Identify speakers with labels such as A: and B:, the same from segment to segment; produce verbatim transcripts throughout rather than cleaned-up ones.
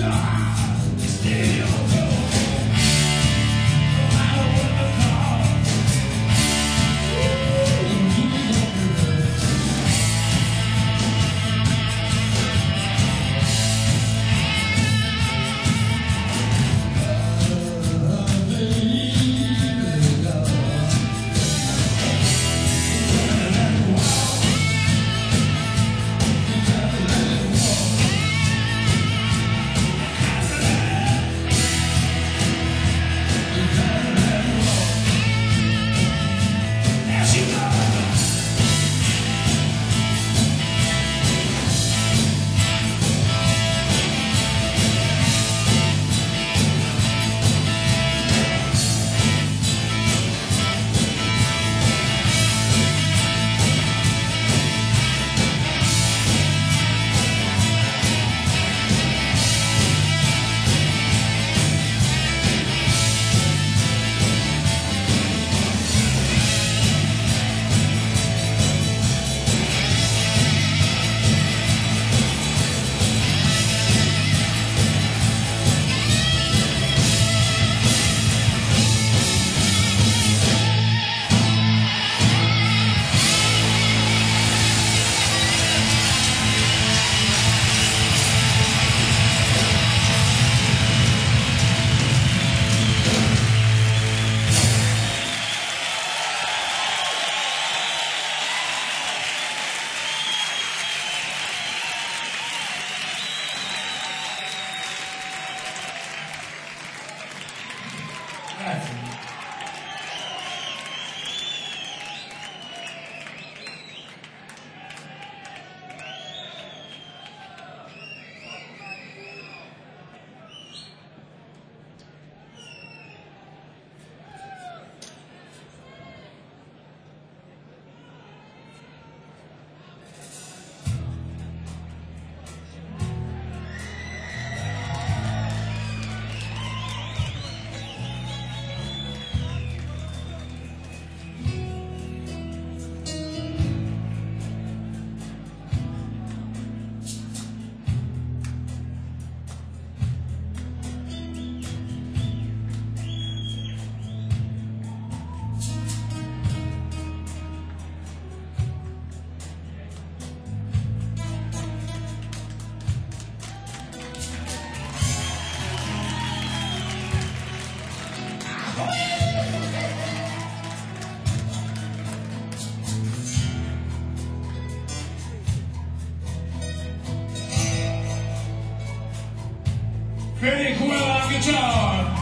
A: Vinnie Colella on guitar.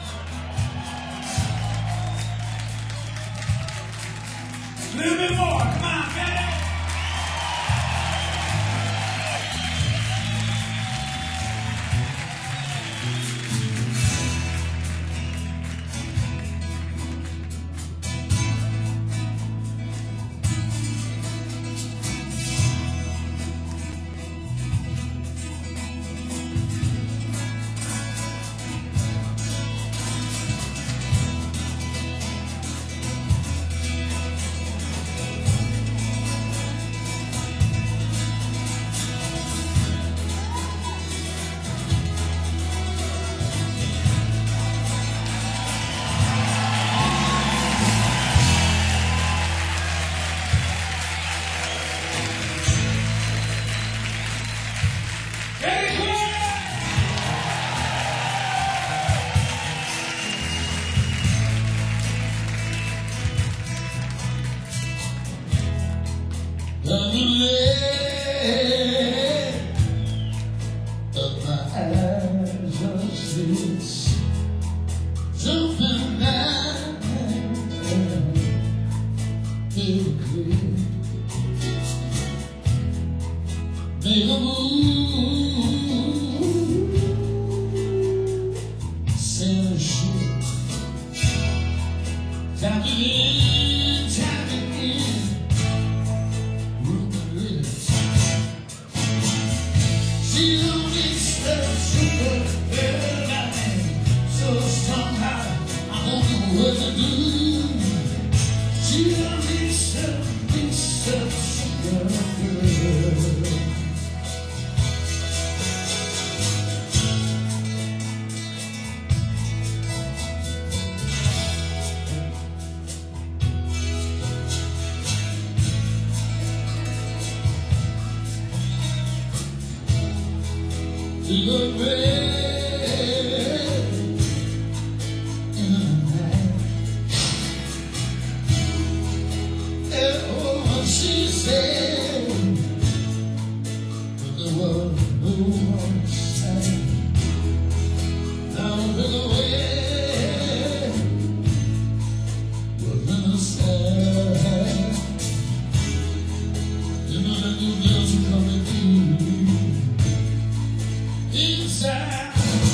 A: A little bit more. tapping in, tapping in. She don't need stuff, sugar, well, I mean, so somehow I don't know what to do. She don't need stuff, need stuff, sugar, girl. To the red in the night. And oh, she said, but there was no one sight. Now the way was in the sky. You know that new girls are coming through. Inside,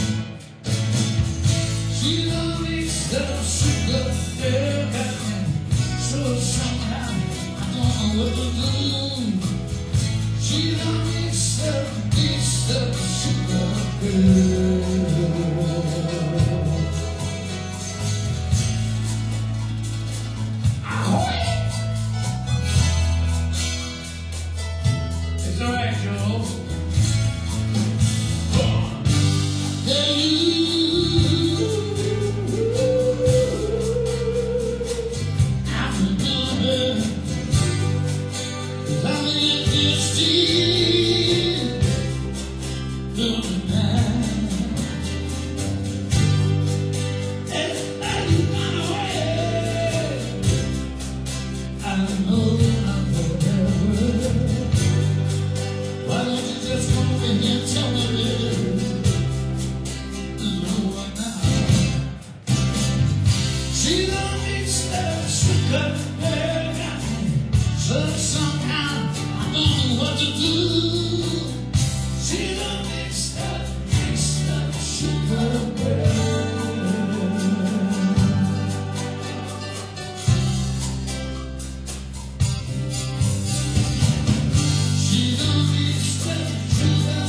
A: she don't need stuff, sugar, well, so somehow I don't know what to do. She don't need stuff, need stuff, sugar, girl. It's all right, Joe. So somehow I don't know what to do. She don't make stuff, make stuff, sugar, she don't need stuff, sugar,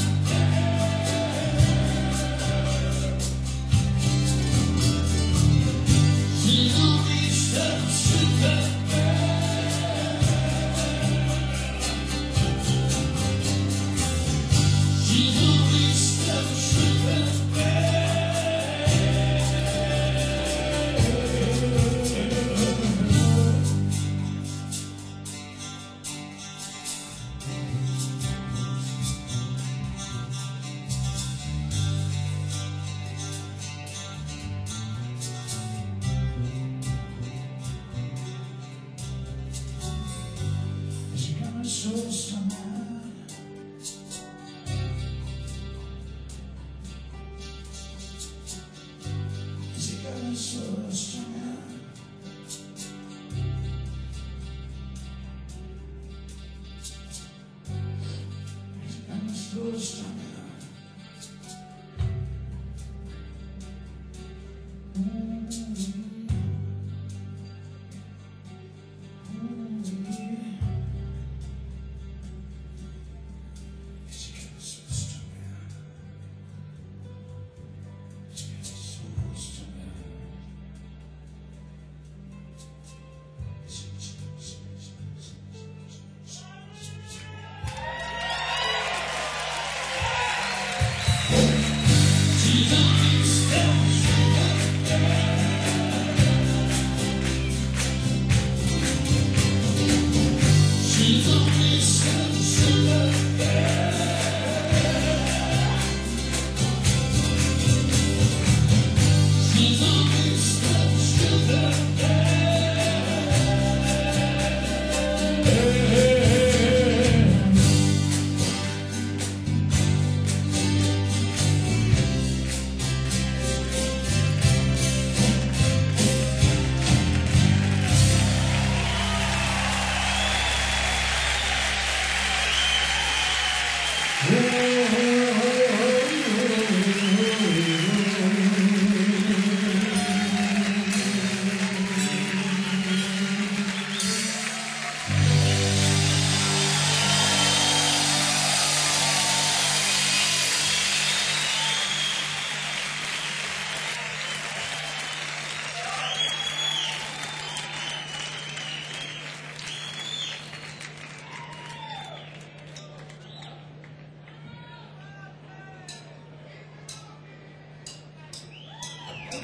A: she don't need stuff, sugar. So somehow she got me so somehow. She got me so somehow.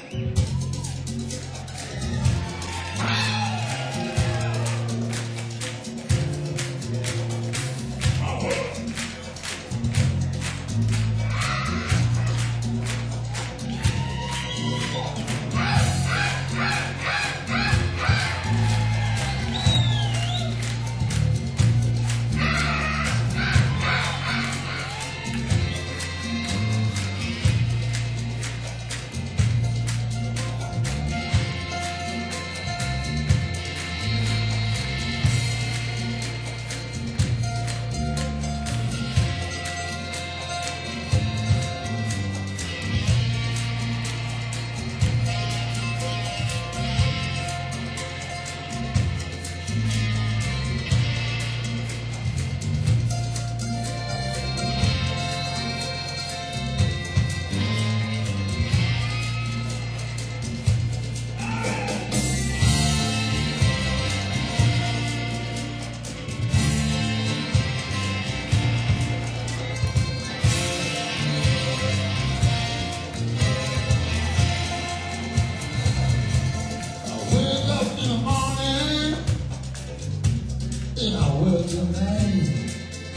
A: In our world tonight,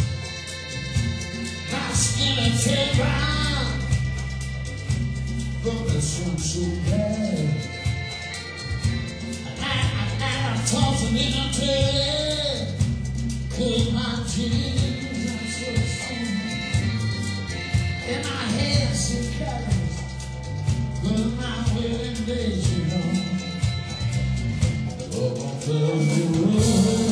A: my skin is so brown, but the sun so bad. And I, I, I'm tossing in a tail, 'cause my dreams are so soon. And my head so careless, but my wedding days are gone. Up on the road.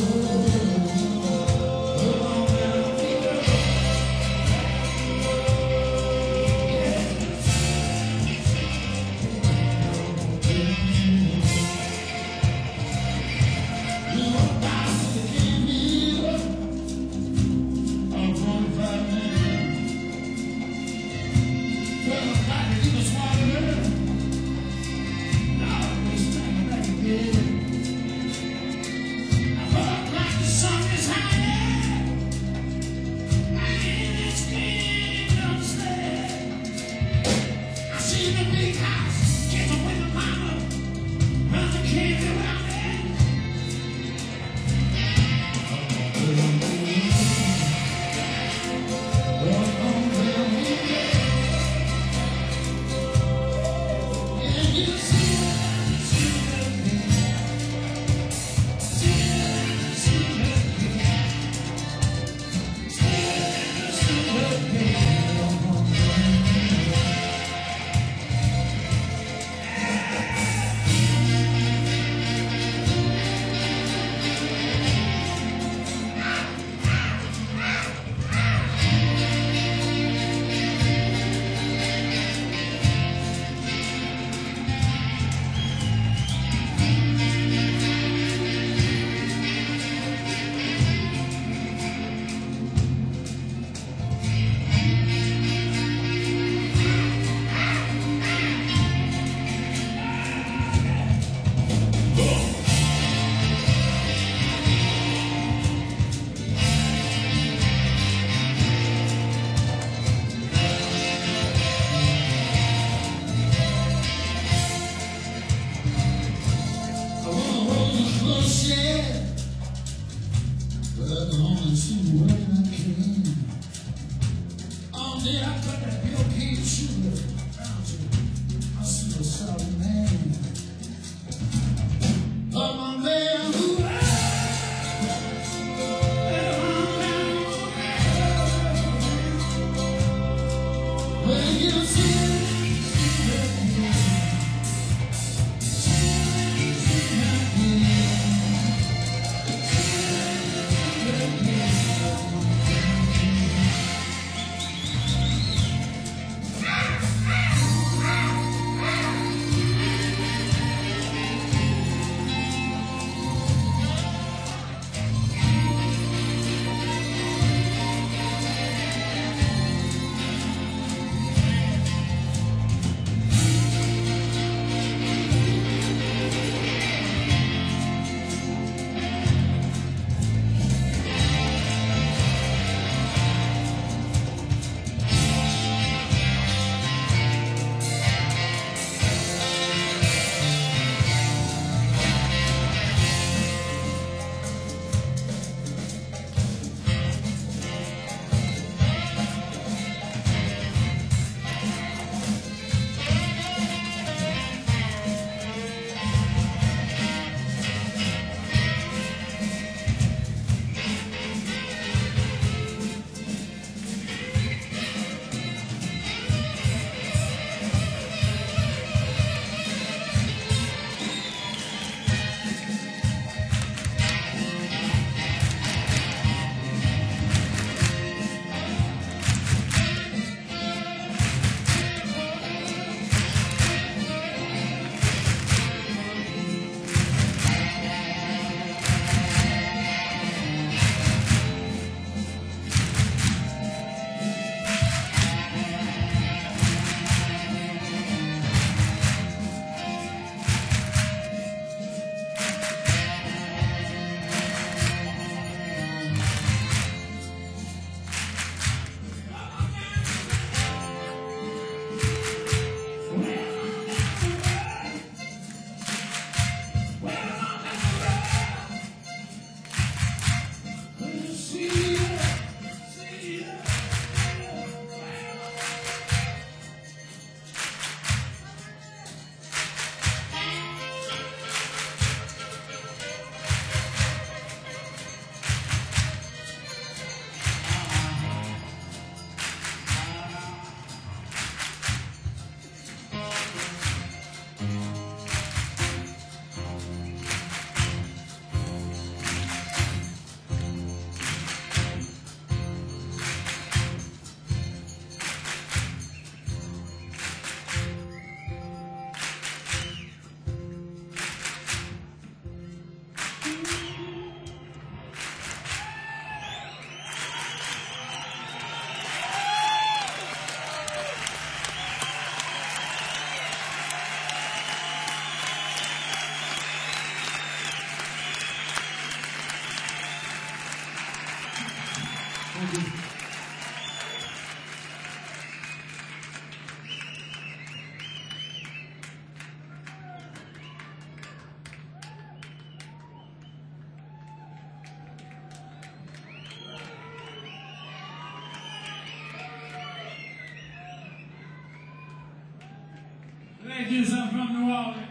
A: Ladies, I'm from New Orleans.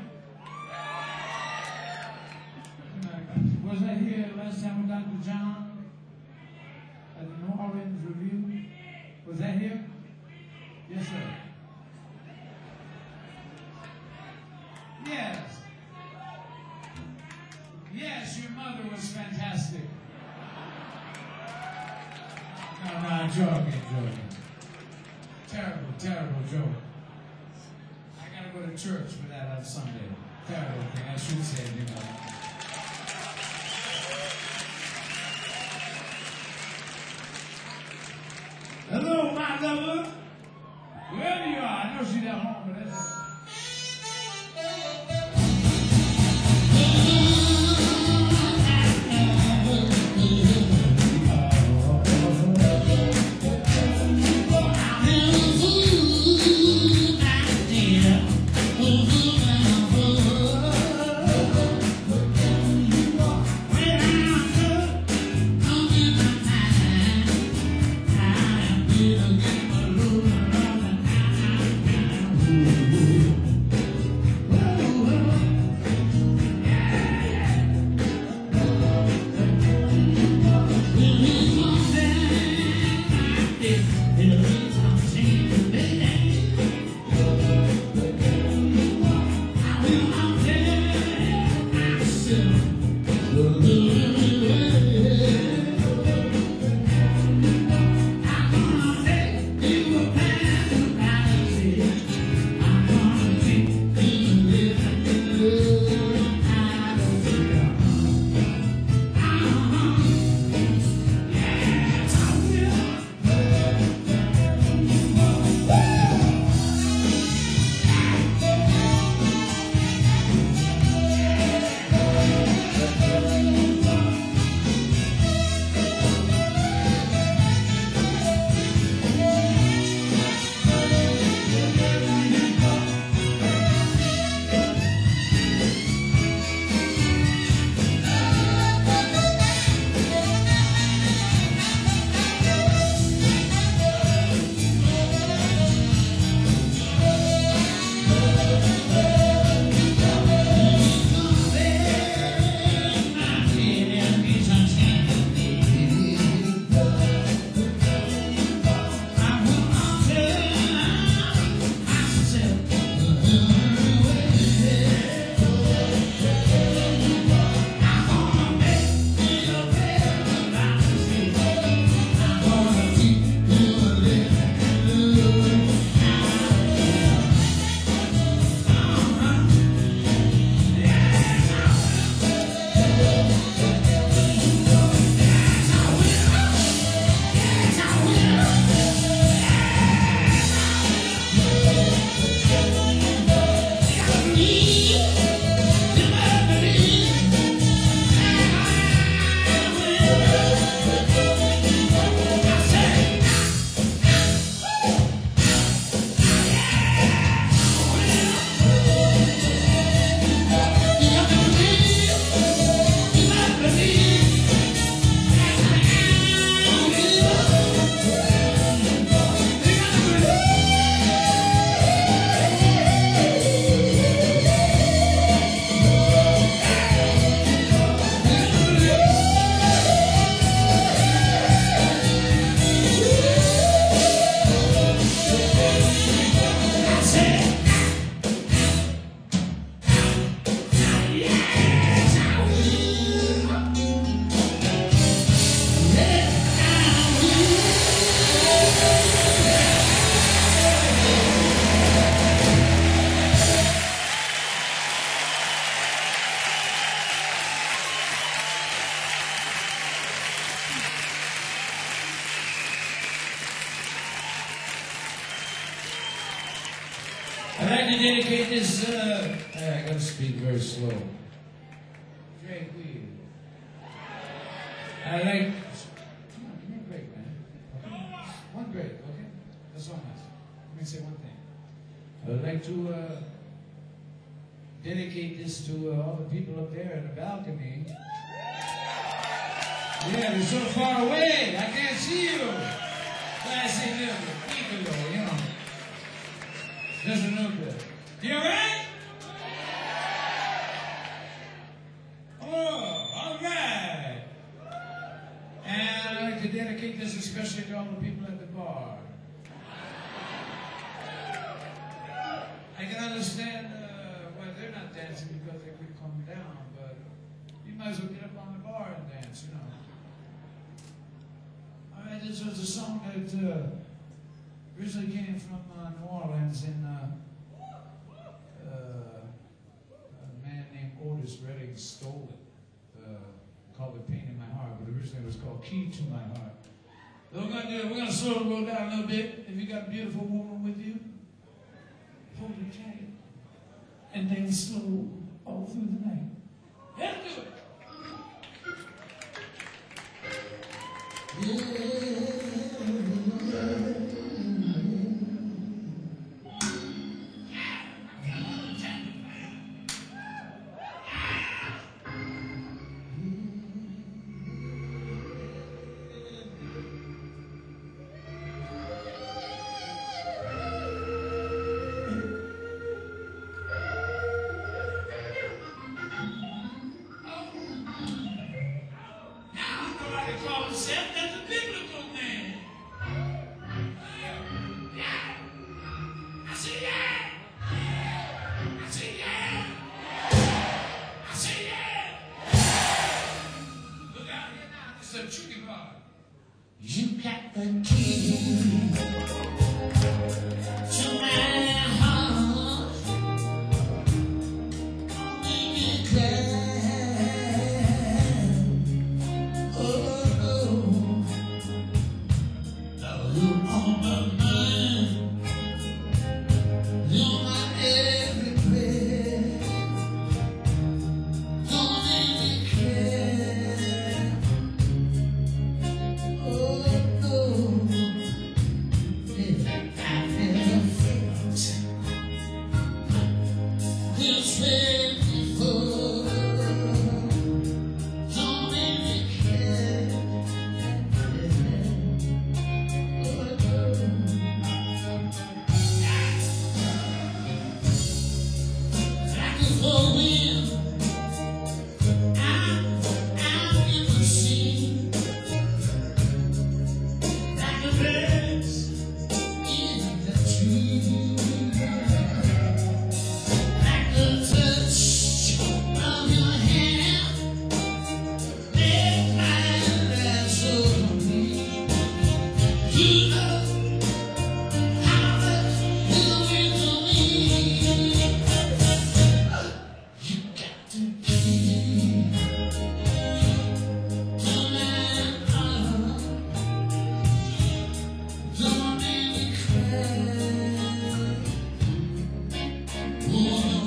A: Was I here last time with Doctor John at the New Orleans Review? Was that here? Yes, sir. Yes. Yes, your mother was fantastic. No, no, I'm joking, joking. Terrible, terrible joke. I gotta go to church for that on Sunday. Terrible thing, I should say, you know. Hello, my lover. Wherever you are, I know she's at home, but that's... I'd like to dedicate this, uh, I gotta speak very slow. Drake Weed. I like, come on, give me a break, man. like to uh, dedicate this to uh, all the people up there in the balcony. Yeah, they're so far away, I can't see you. Classy little people, you know. Doesn't look good. You alright? Oh, alright. And I'd like to dedicate this especially to all the people at the bar. I can understand uh, why they're not dancing because they could calm down, but you might as well get up on the bar and dance, you know. All right, this was a song that uh, originally came from uh, New Orleans, and uh, uh, a man named Otis Redding stole it, uh, called it Pain in My Heart, but originally it was called Key to My Heart. So we're going to do it. We're going to slow the roll down a little bit. If you got a beautiful woman with you, hold her tight, and then slow all through the night. Let's do it. You got the key to my heart, make me cry. Oh, oh, now you're on my mind, you're my every breath. Don't make me cry. Oh, no. I've never felt this way before. Don't make me care. Oh, no. Like a full wind, I'm, I'm in the sea. Like the birds in the tree, like the touch of your hand, make my life so complete. You know how much you mean to me. You got the key to my heart. Don't make me cry. Oh, no.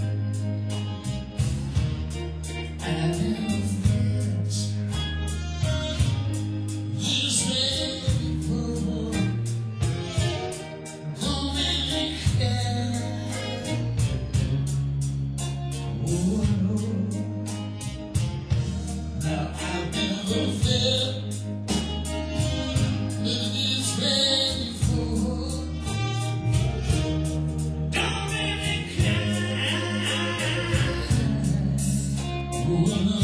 A: I never felt this way before. Don't make me cry. Oh, no. Now I've never felt this way before. Don't make me cry. Oh, no.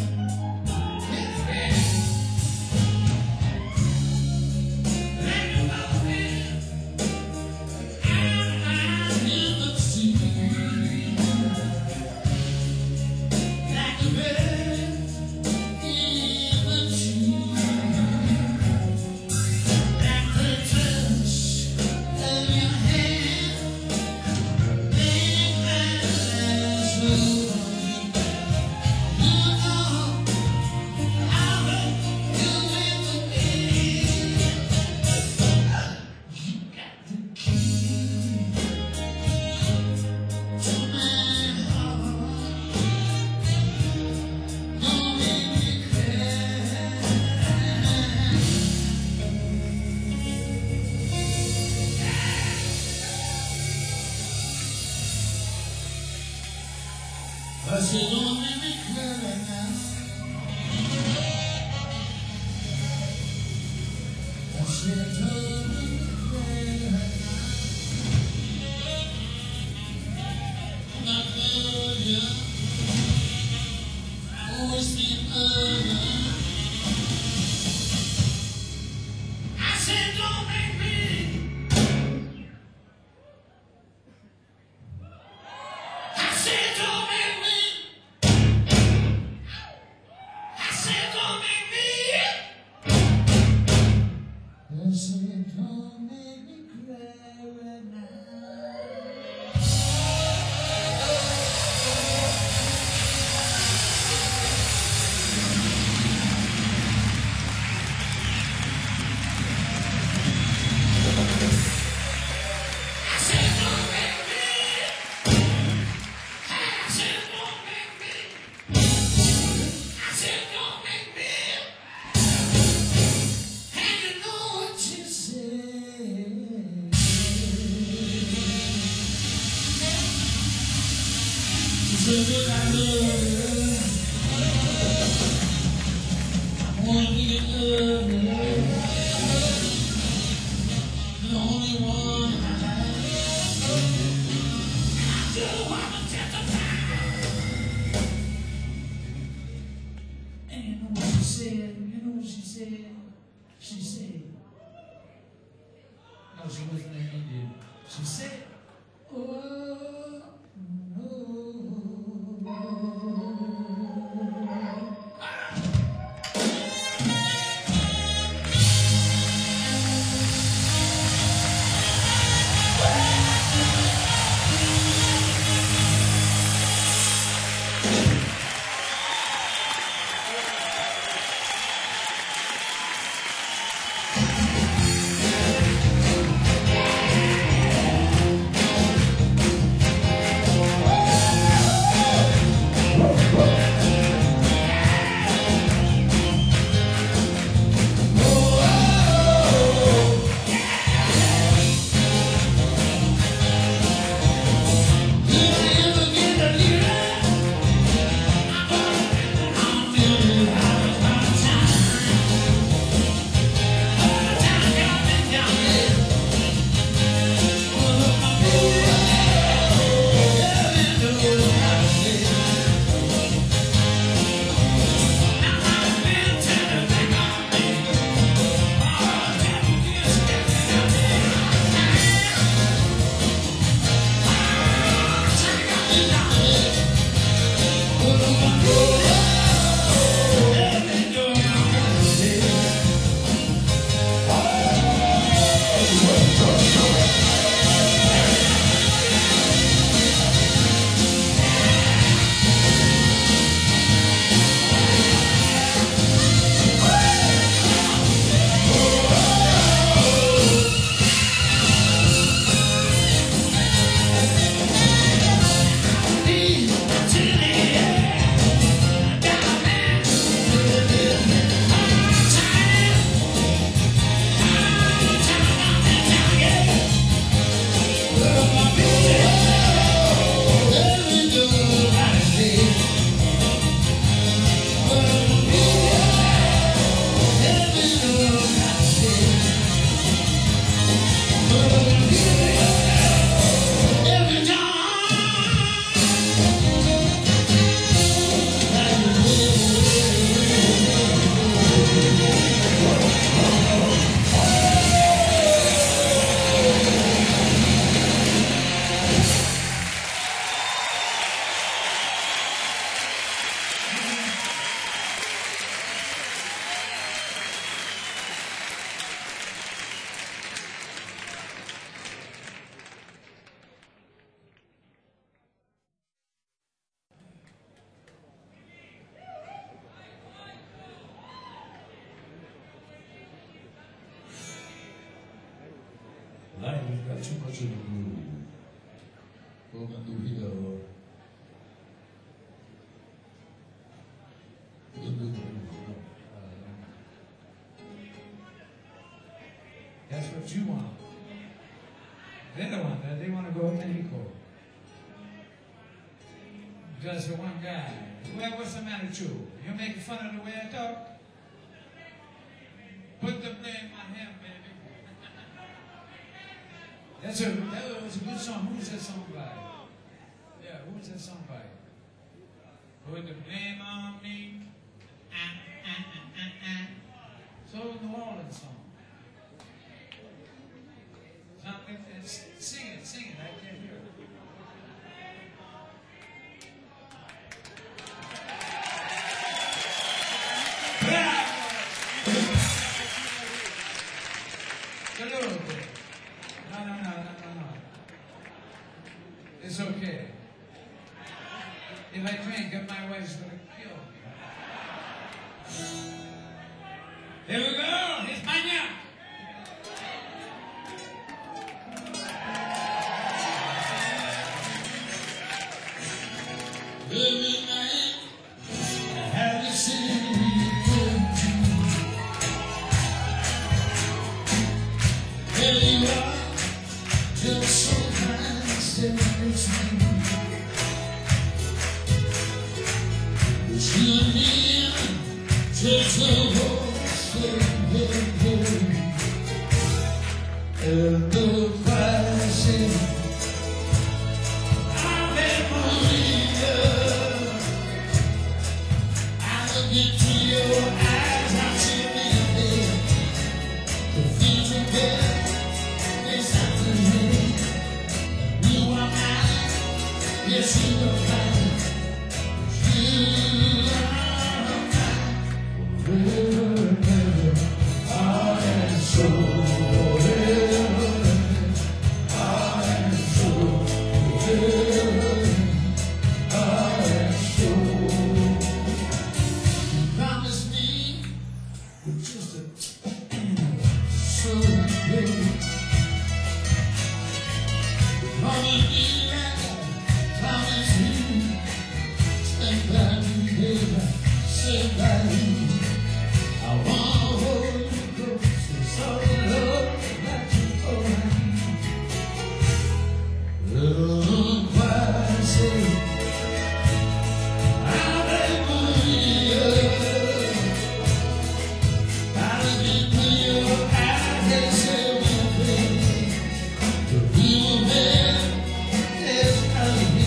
A: Like a moment I've never seen. Like a bird in the tree. Like the touch of your hand, make my life so complete. You I said, don't make me cry right now. I said, don't make me cry right now. I'm not bad, yeah. Always been bad. I said, don't make me. I said, don't make me. I said, don't make me. I said, don't make me cry right now. I said, don't make me. I said, don't make me. I said, don't make me. And you know what you said. You said that I love you. I want to be in love with you. The only one I have. I do want to testify. And you know what she said? You know what she said? She said, no, she wasn't there, you did. She said, oh, no.
B: Life has got too much of the groove.
A: What can do here? What can do here?
B: That's what you want. They don't want that. They want to go Mexico. Just the one guy. Well, what's the matter with you? You're making fun of the way I talk? Put the blame on him, baby. That's a, that was a good song. Who was that song by? Yeah, who was that song by? Put the blame on me. Ah, ah, ah, ah, ah. So New Orleans song. Something, sing it, sing it. I can't hear it. A little bit. No, no, no, no, no, no. It's okay. If I drink, my wife's gonna kill me. Here we go. España. Every night I have to see you. There you are, just so kind, still makes me. But you and me, just a horse, hey, hey, hey. And the pricing, I've been Maria. I look into your eyes, I see me, the things you get. Yes, you are mine. You are mine. Forever, ever, heart and soul. Forever, heart and soul. Forever, heart and soul. You promised me with just a soul, baby. Promise me that. Promise you, stand by me, baby, stand by me. I wanna hold you close, it's all the love that you owe me. Look what I say, hallelujah. I look into your eyes and say we're baby, to be a man, there's nothing.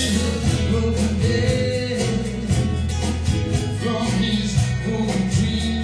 B: From his own dream.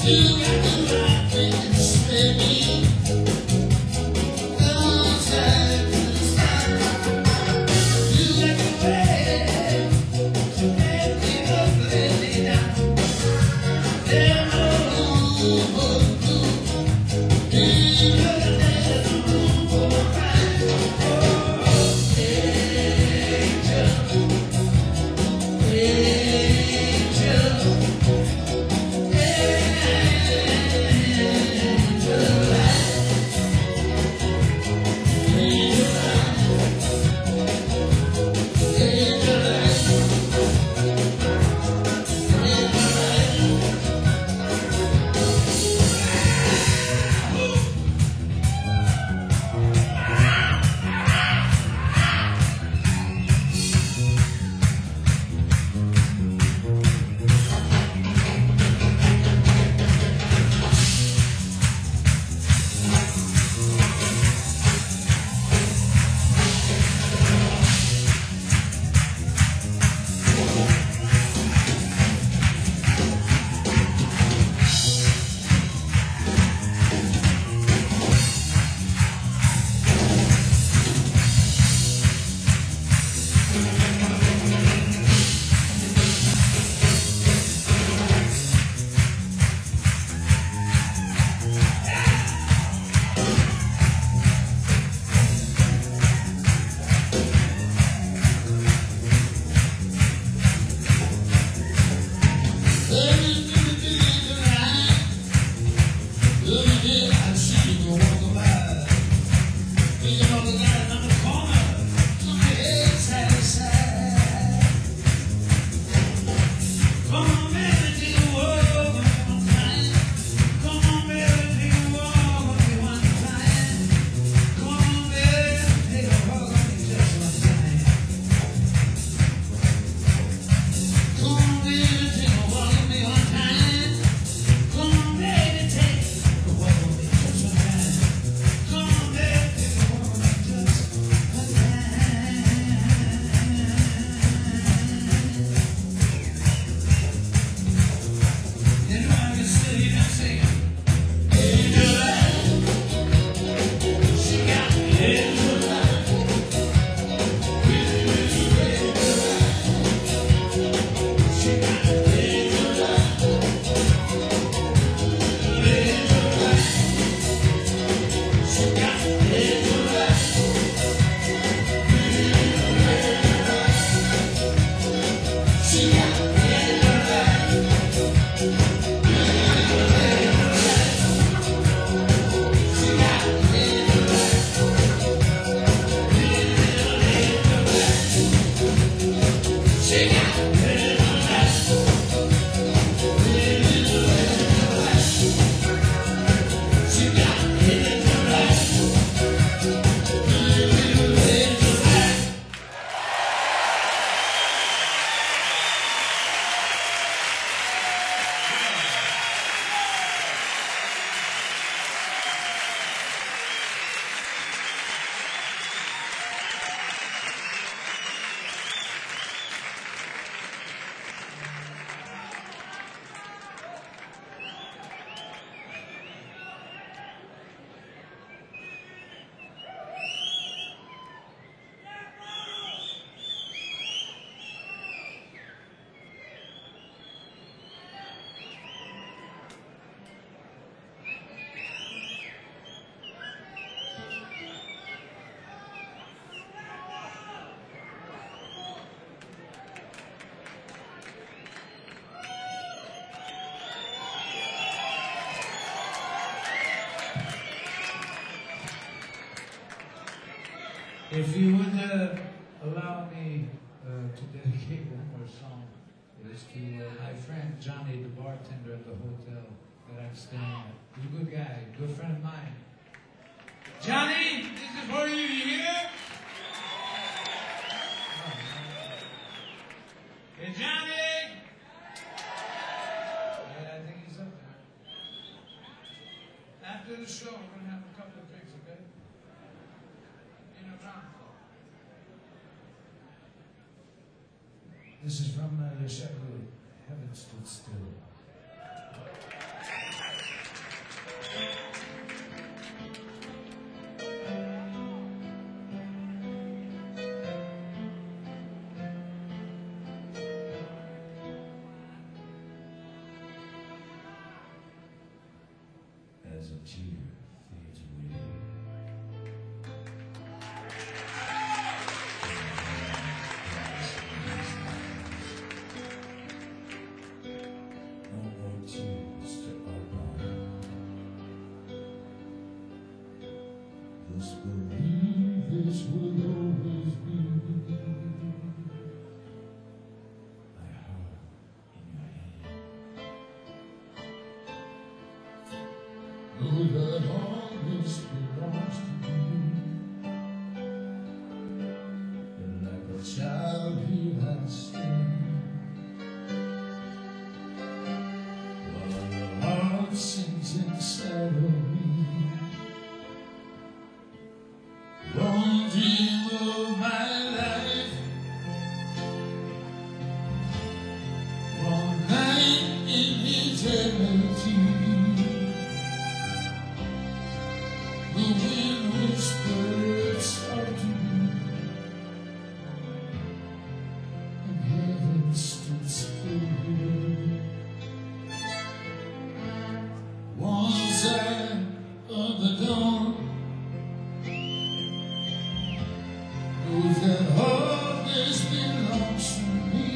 A: If you would uh, allow me uh, to dedicate one more song, it is to uh, my friend Johnny, the bartender at the hotel that I'm staying at. He's a good guy, a good friend of mine. Johnny, this is for you, you hear? Hey, Johnny! Yeah, I think he's up there. After the show, we're going to have a couple of drinks, okay? In a round. This is from uh, Le Chateau. Heaven Stood Still. as a tear fades away. No more tears to our God. This will be, this will always be my heart in your hand. Know that all this belongs to you. And like a child here I stand, while your heart sings inside of me. One dream of my life, one night in eternity. The wind whispers softly, and heaven stood still. One side of the dawn knows that all this belongs to me.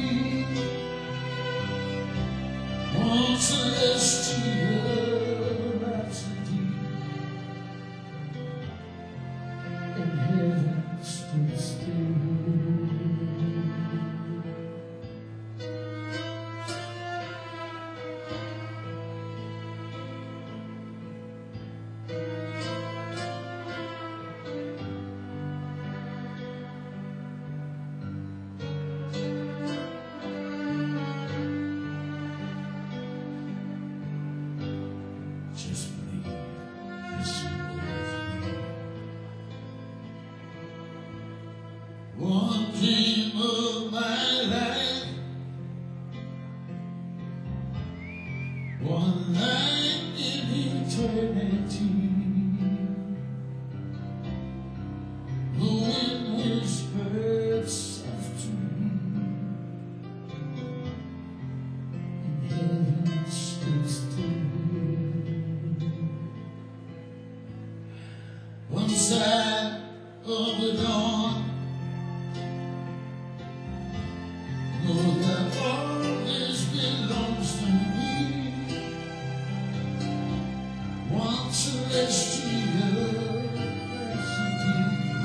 A: One celestial rhapsody, and heaven stood still. Just believe this will always be. One dream of my life, one night in eternity. The wind whispered softly, and heaven stood still. One side of the dawn, know that all this belongs to me. One celestial rhapsody,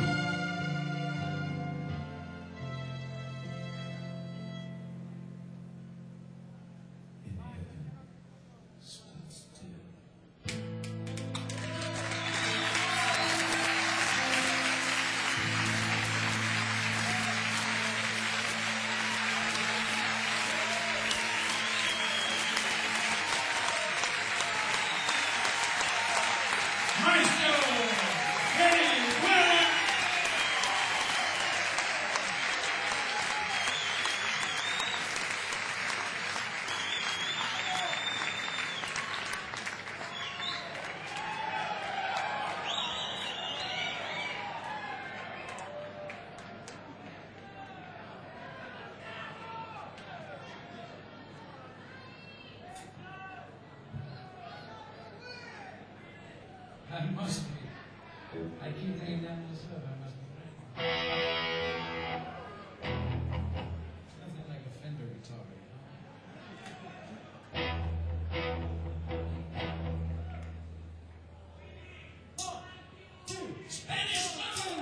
A: in heaven stood still. Maestro Kenny Wheeler. I must be. I keep thinking that myself. I must be right. Nothing like a Fender guitar, you know? One, two, Spanish Mountain!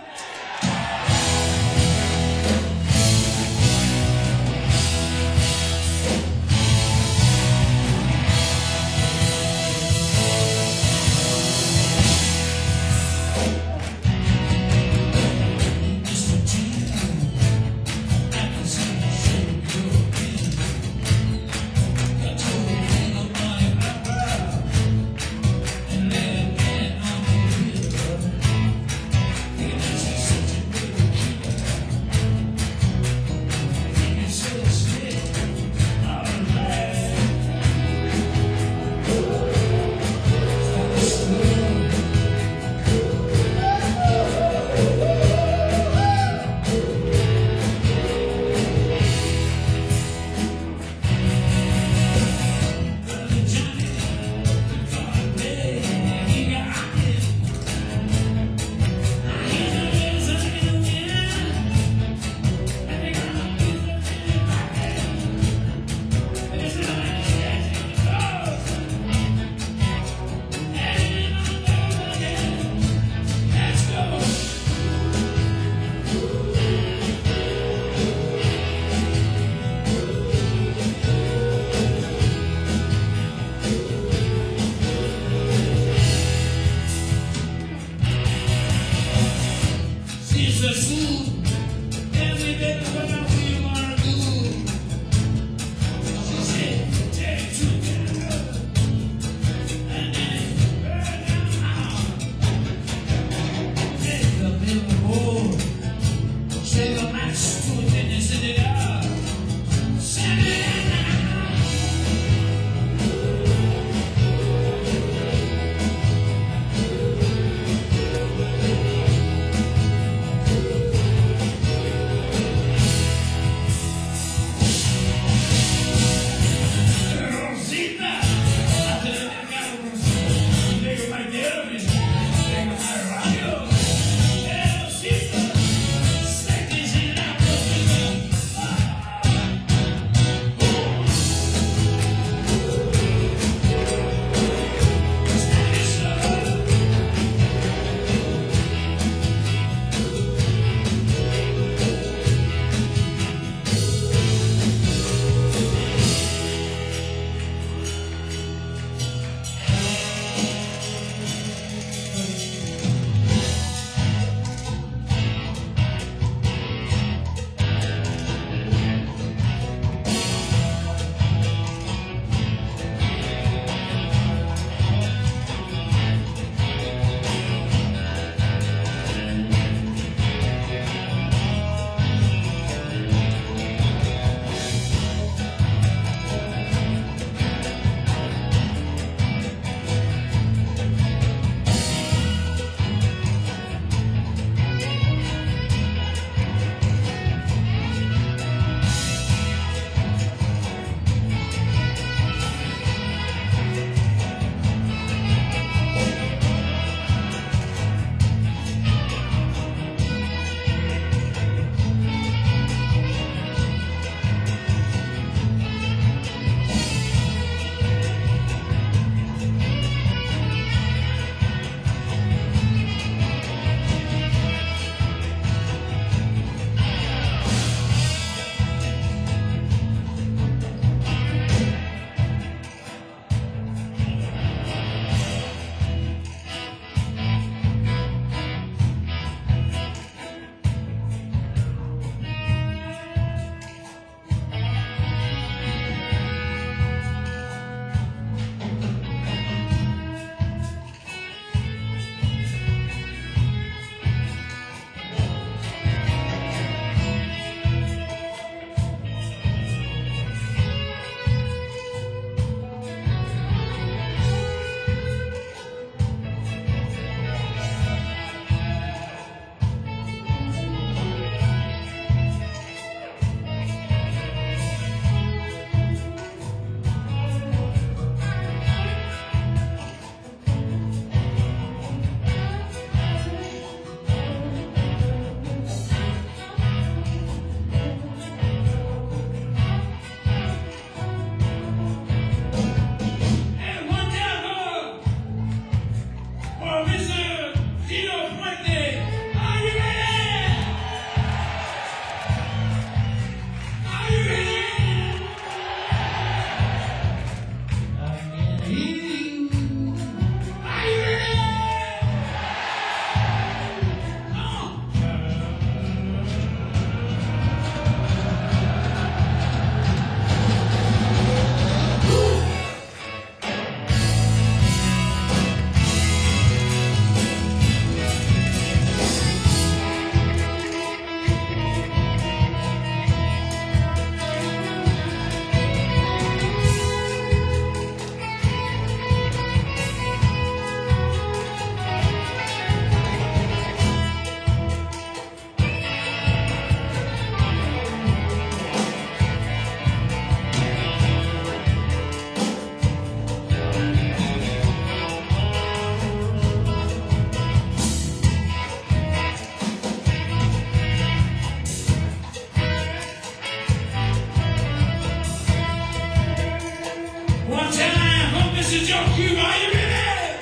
B: You are you ready?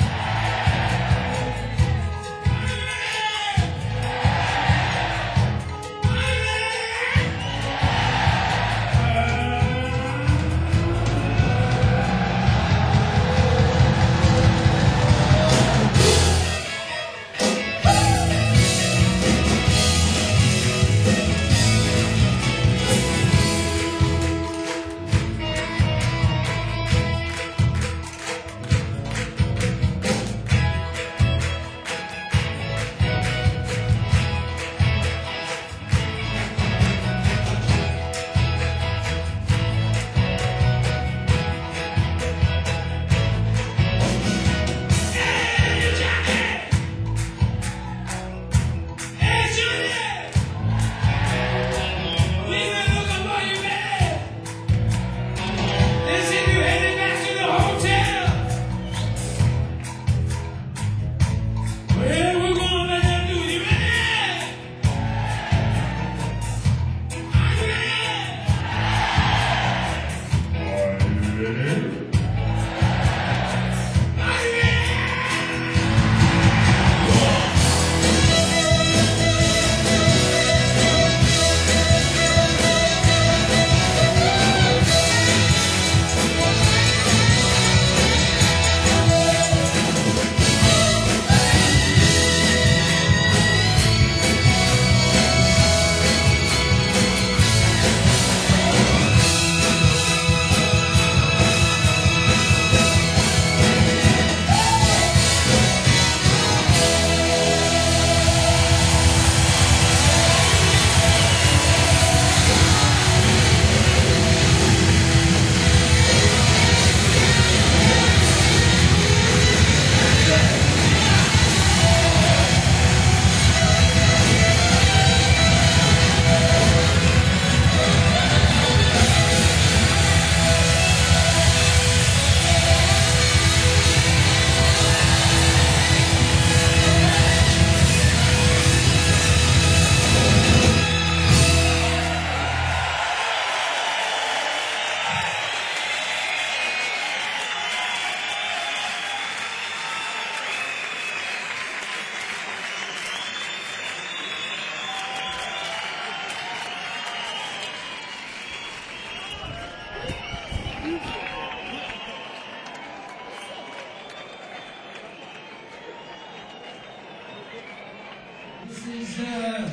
B: This is uh,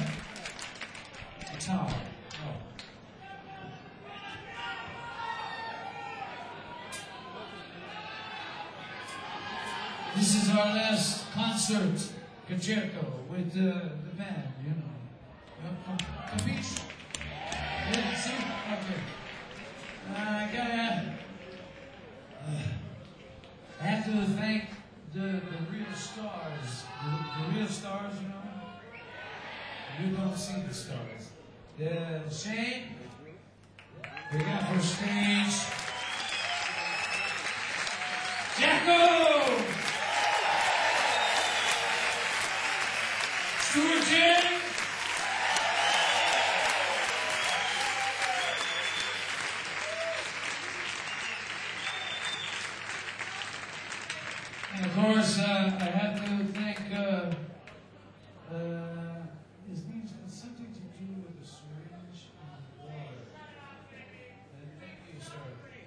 B: guitar. Oh. This is our last concert concerto with uh, the band, you know. Capisci? Yeah, see? Okay. Uh, I gotta. Uh, I have to thank the, the real stars. The, the real stars, you know. You don't see the stars. The Shane, we got for stage. Jacko! Stuart Jim! And of course, uh, I have to thank uh, uh, his name's got something to do with the syringe and water. Uh, thank you, sir.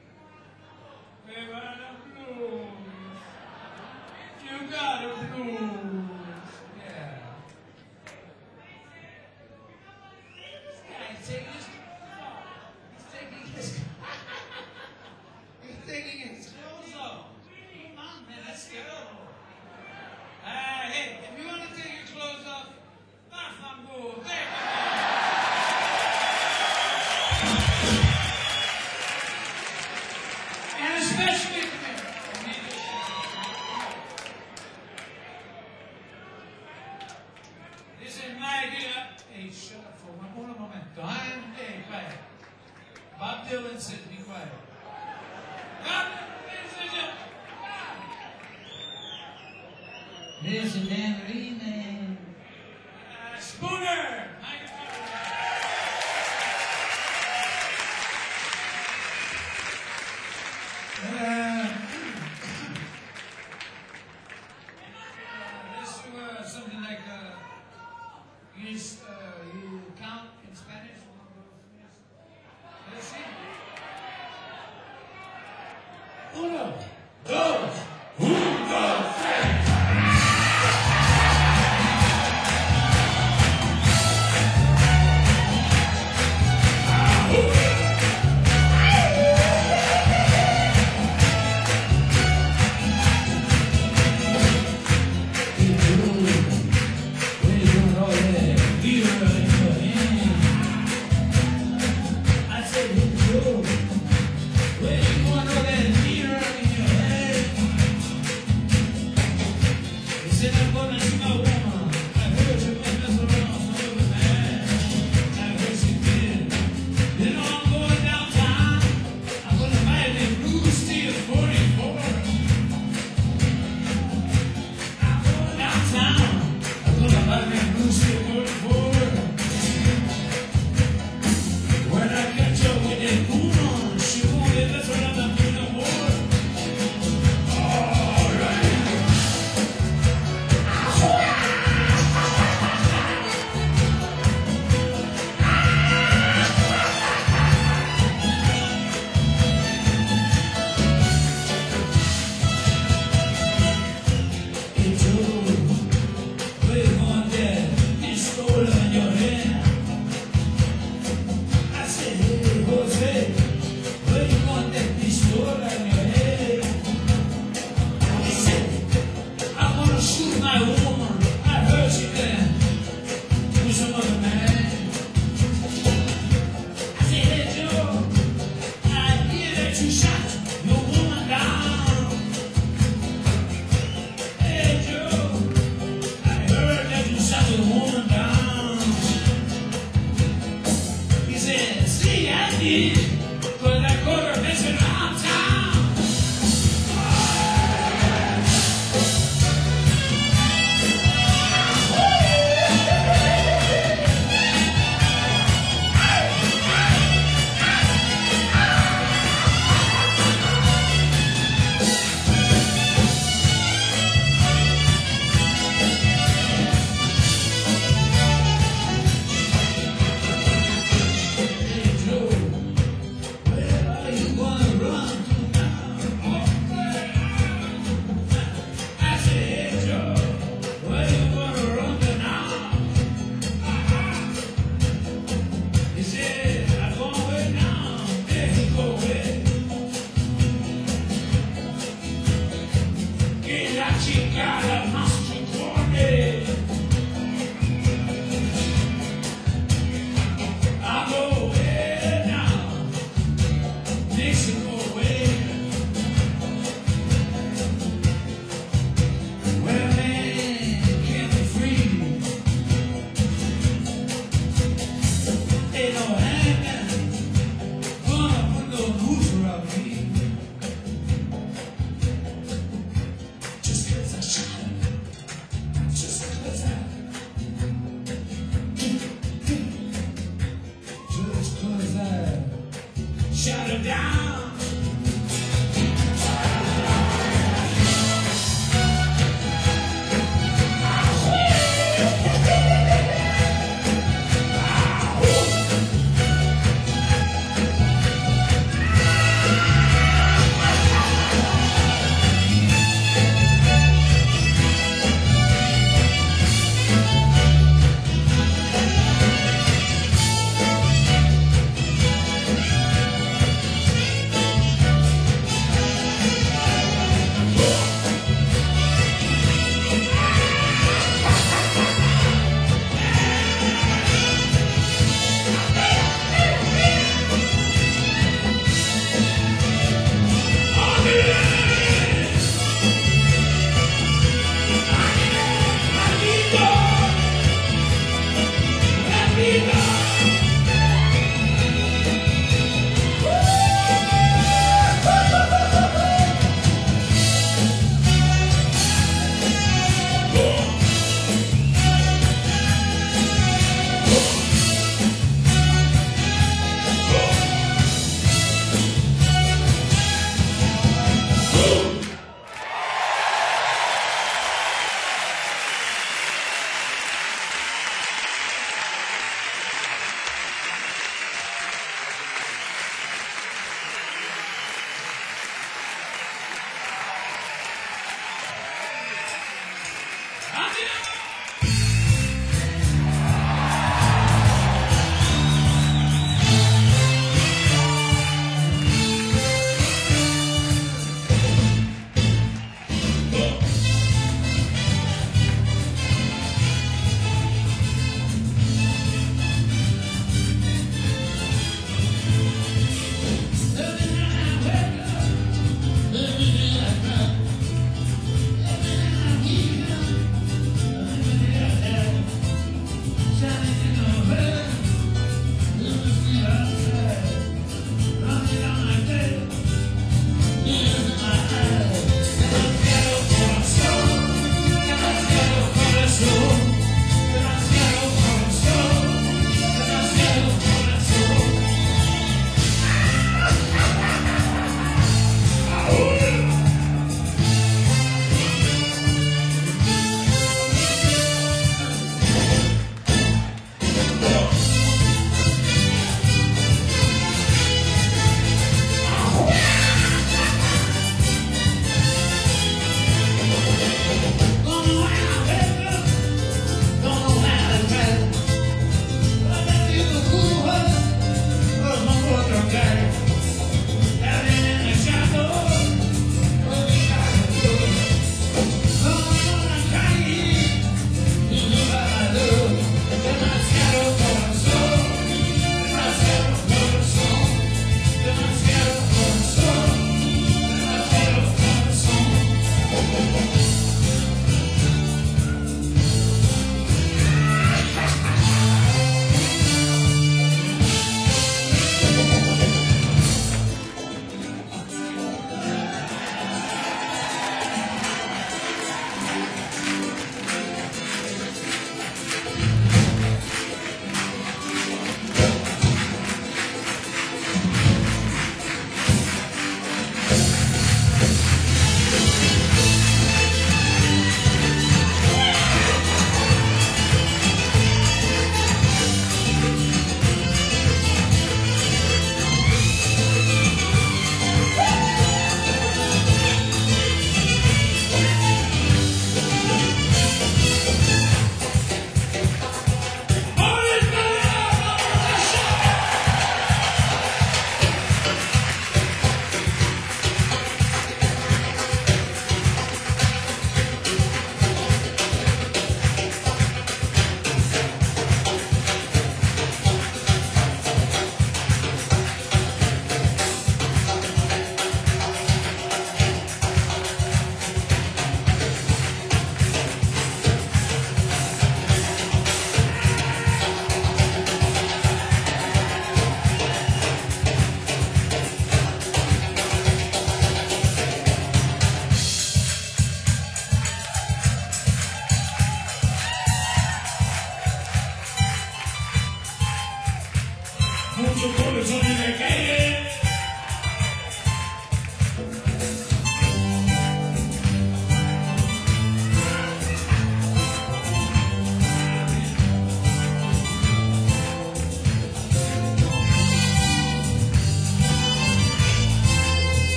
B: We got a blues. You got a blues. Yeah. This guy's taking his He's taking his He's taking his clothes off. Come on, man, that's terrible. Uh, hey, if you want to take your clothes off, that's not good. There you go. And especially, come here. I need this shit. This is my idea. Hey, shut up for one more moment. I'm, hey, quiet. Bob Dylan said be quiet. Bob, ladies and gentlemen.
A: There's a tambourine man.
B: Uh, Spooner! Mike Spooner. Uh,
A: Chicana, masticone. I go way down, Mexico way, where man can be free. Ain't no hanging, gonna put no noose around me. Just 'cause I shine.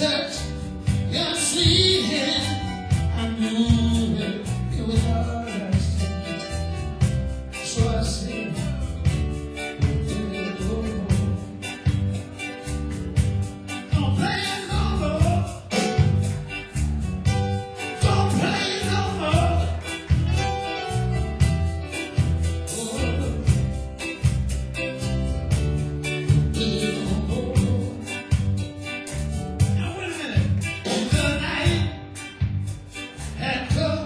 B: touch your sweet hand, I knew that it was all I said. So I said, don't play no more. Don't play no more. Oh, now wait a minute. The night had come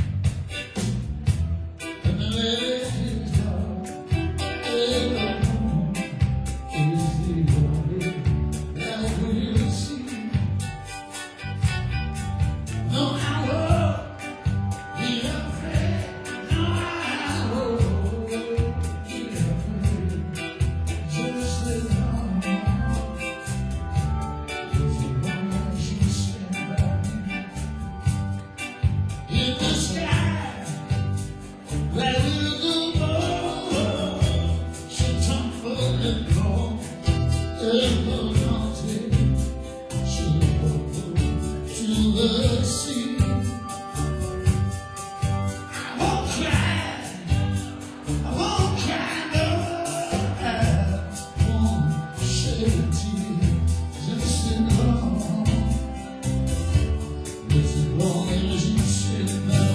B: and the night is dark. Alone is the only that we'll see. No, I won't be afraid. No, I won't be afraid. Just as long as the one that you stand by me. In the sky, that little boy should tumble and fall, and the mountain should fall to the sea. I won't cry, I won't cry, no, I won't shed a tear, just as long, as long as you stand by me.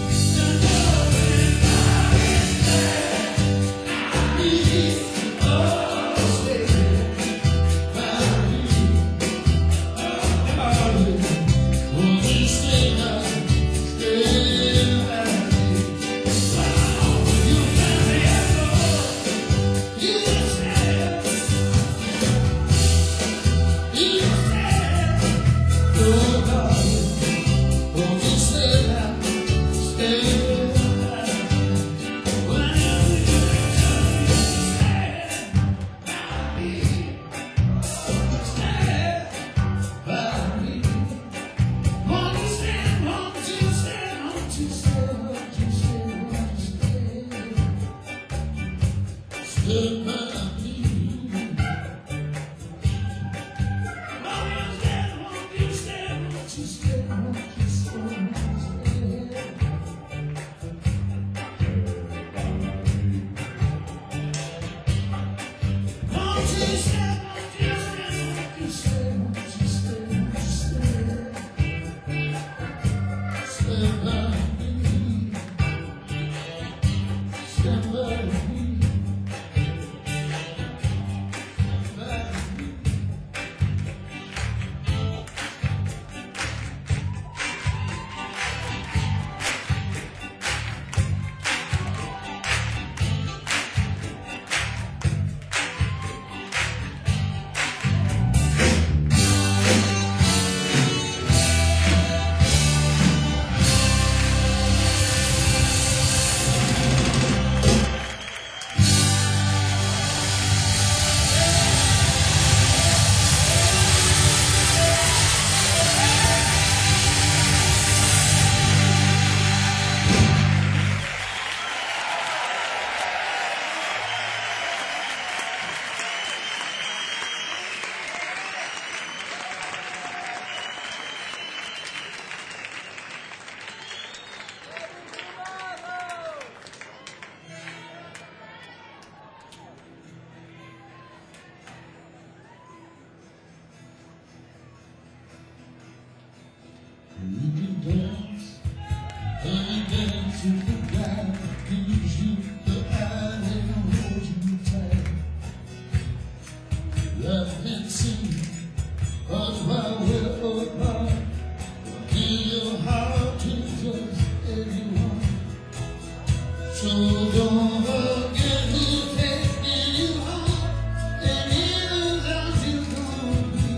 B: You can dance, and dance to the guy who gives you the eye and holds you tight. Love and sing, cause while we're apart, give your heart to just anyone. So don't forget who taken you home, and in those arms you're gonna be.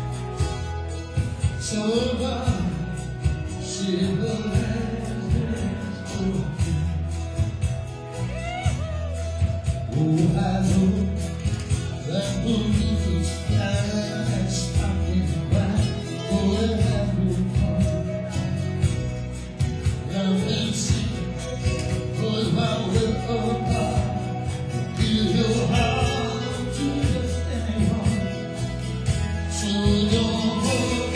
B: So bye. See the last dance for you. Oh, I know that belief is flying, stopping right. Oh, it had no fun. Love and see, cause while we're apart, give your heart to just anyone. So don't hold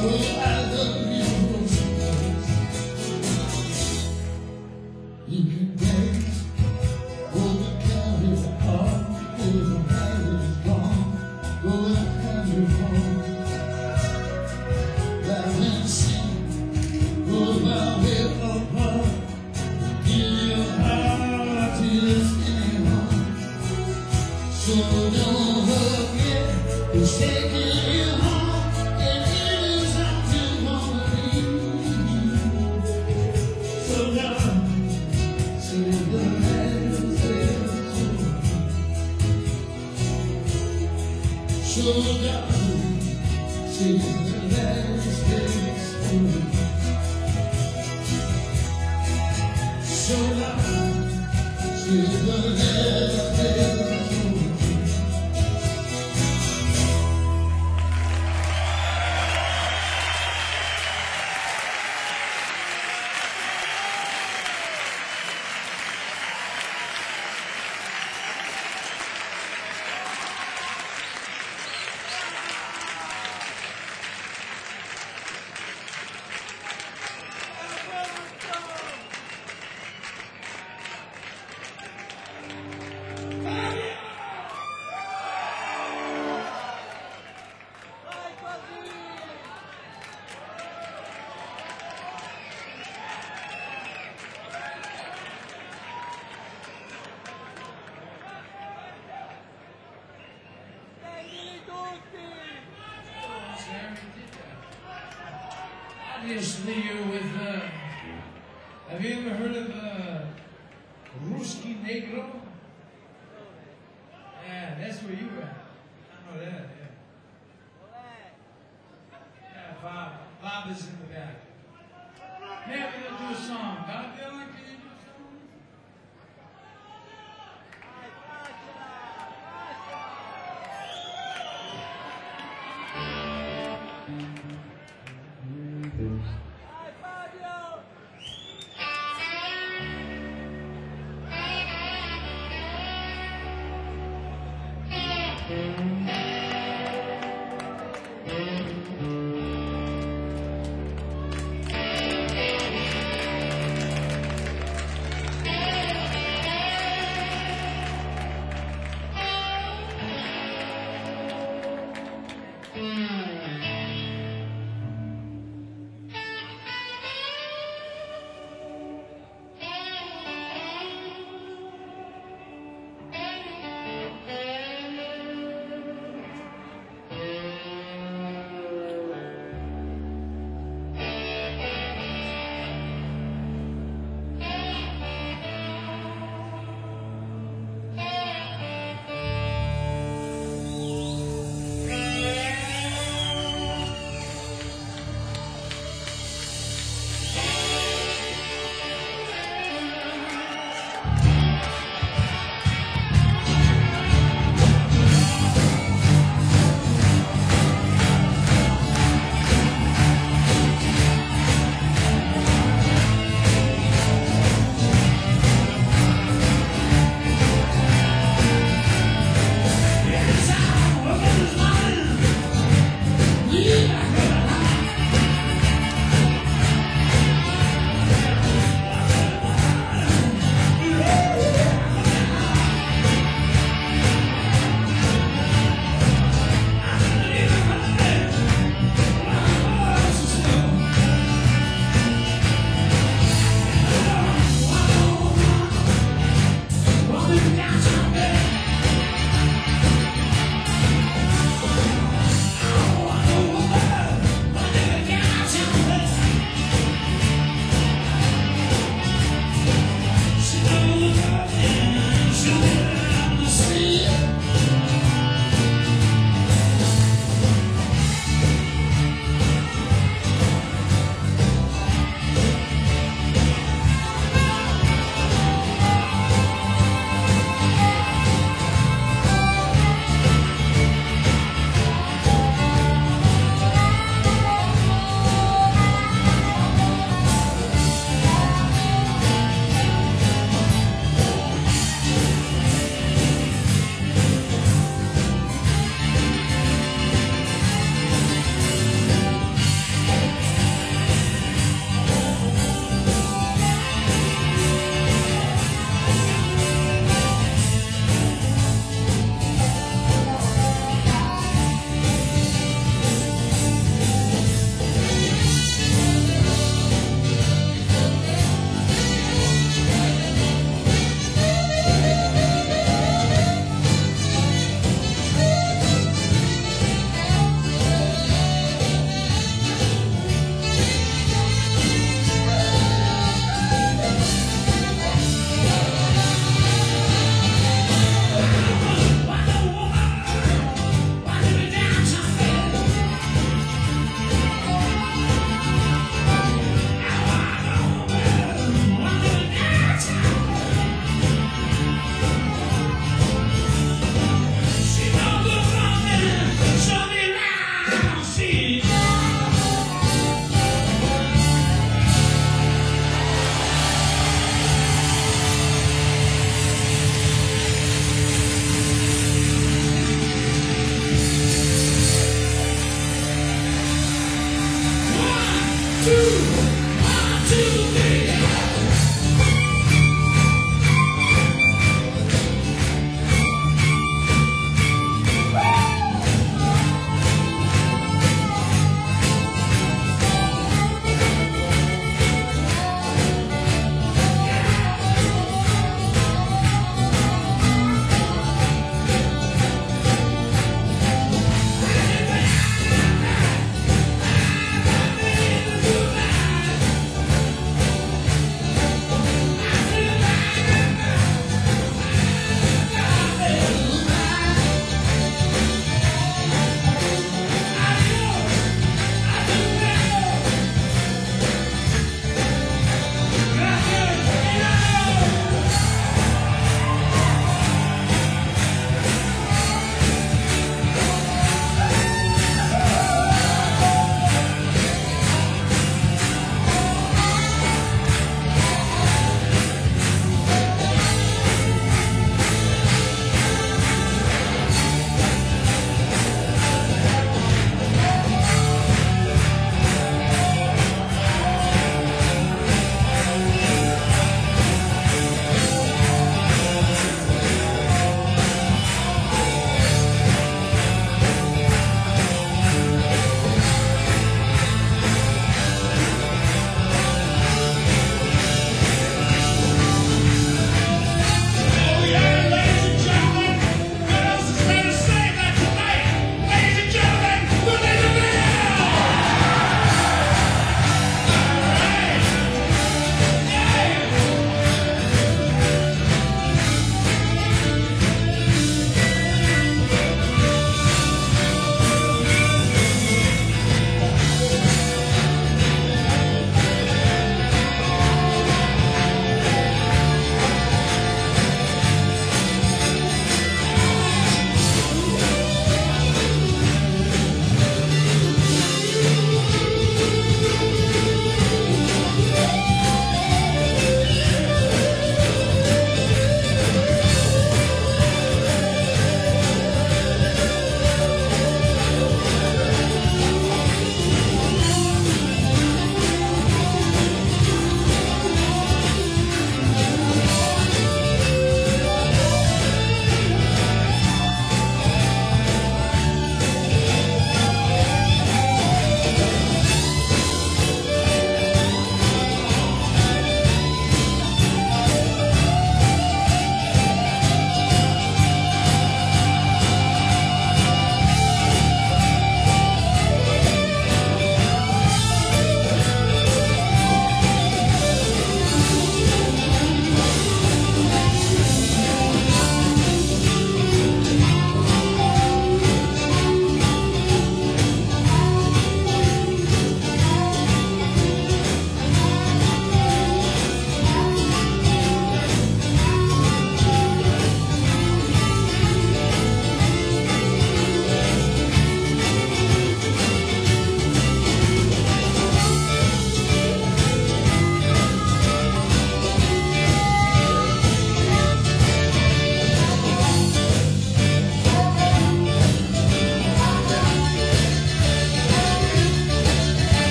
A: Oh, I love you so much. You can dance over Calvary's heart if the night is gone. Go and have your home. Laugh and sing. Go by way of heart. Give your heart to this anyone. So don't forget who's taking you home. And it is not you wanna leave. So now say the last day. So darling, say the last days for me. So darling, say the last days for me. Obviously, you're with, uh, have you ever heard of, uh, Ruski Negro? Yeah, that's where you were at. I know that, yeah. Yeah, Bob. Bob is in the back. Yeah, we're gonna do a song. Bob Dylan, can you do a song?